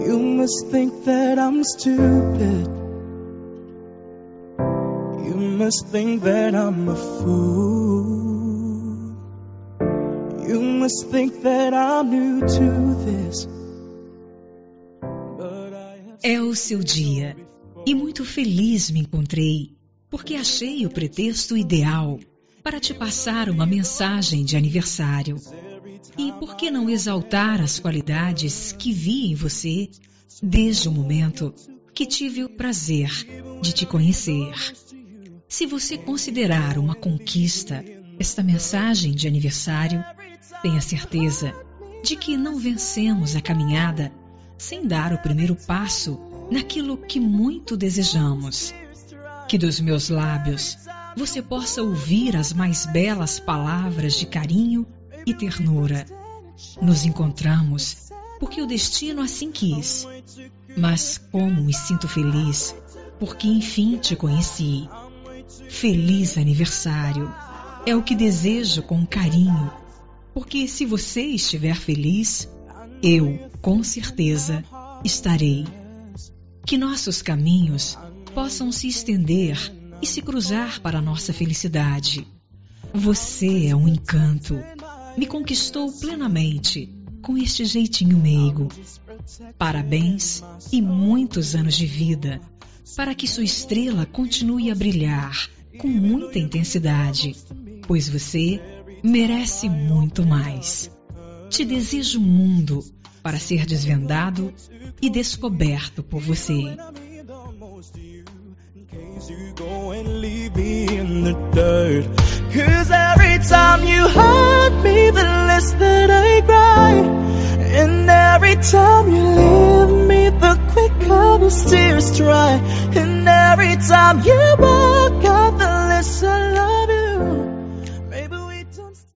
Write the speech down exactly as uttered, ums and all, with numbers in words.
You must think that I'm stupid. You must think that I'm a fool. You must think that I'm new to this. É o seu dia, e muito feliz me encontrei, porque achei o pretexto ideal para te passar uma mensagem de aniversário. E por que não exaltar as qualidades que vi em você desde o momento que tive o prazer de te conhecer? Se você considerar uma conquista esta mensagem de aniversário, tenha certeza de que não vencemos a caminhada sem dar o primeiro passo naquilo que muito desejamos. Que dos meus lábios você possa ouvir as mais belas palavras de carinho e ternura. Nos encontramos porque o destino assim quis, mas como me sinto feliz porque enfim te conheci. Feliz aniversário é o que desejo com carinho, porque se você estiver feliz, eu, com certeza, estarei. Que nossos caminhos possam se estender e se cruzar para a nossa felicidade. Você é um encanto. Me conquistou plenamente com este jeitinho meigo. Parabéns e muitos anos de vida, para que sua estrela continue a brilhar com muita intensidade, pois você merece muito mais. Te desejo um mundo para ser desvendado e descoberto por você. You go and leave me in the dirt. 'Cause every time you hurt me, the less that I cry. And every time you leave me, the quicker the tears dry. And every time you